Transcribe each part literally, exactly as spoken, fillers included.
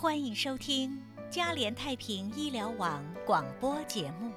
欢迎收听嘉联太平医疗网广播节目。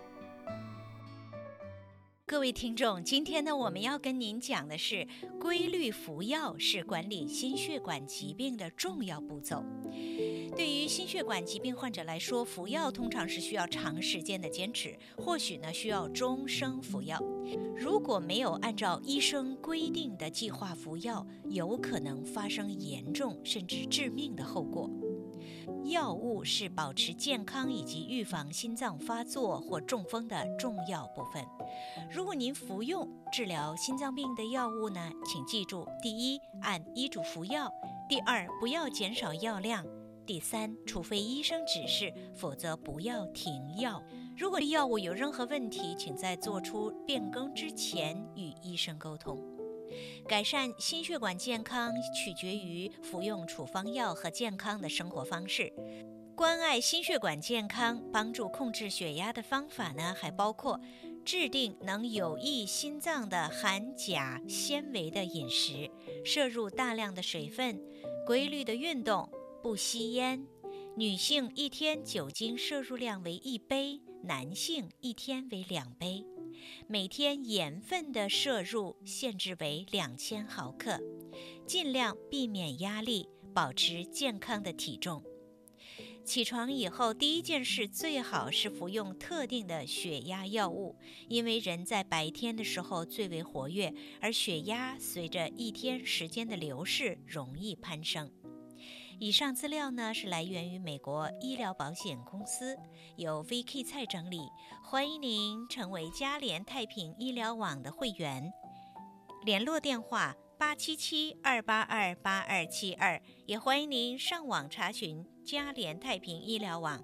各位听众，今天呢，我们要跟您讲的是规律服药是管理心血管疾病的重要步骤。对于心血管疾病患者来说，服药通常是需要长时间的坚持，或许呢需要终生服药。如果没有按照医生规定的计划服药，有可能发生严重甚至致命的后果。药物是保持健康以及预防心脏发作或中风的重要部分。如果您服用治疗心脏病的药物呢，请记住：第一，按医嘱服药；第二，不要减少药量；第三，除非医生指示，否则不要停药。如果药物有任何问题，请在做出变更之前与医生沟通。改善心血管健康取决于服用处方药和健康的生活方式。关爱心血管健康，帮助控制血压的方法呢，还包括制定能有益心脏的含钾纤维的饮食，摄入大量的水分，规律的运动，不吸烟。女性一天酒精摄入量为一杯，男性一天为两杯。每天盐分的摄入限制为两千毫克，尽量避免压力，保持健康的体重。起床以后，第一件事最好是服用特定的血压药物，因为人在白天的时候最为活跃，而血压随着一天时间的流逝容易攀升。以上资料呢是来源于美国医疗保险公司，由 V K 蔡整理，欢迎您成为嘉联太平医疗网的会员。联络电话八七七二八二八二七二，也欢迎您上网查询嘉联太平医疗网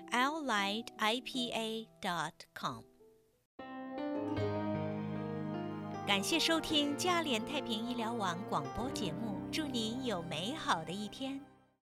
allied I P A dot com。 感谢收听嘉联太平医疗网广播节目，祝您有美好的一天。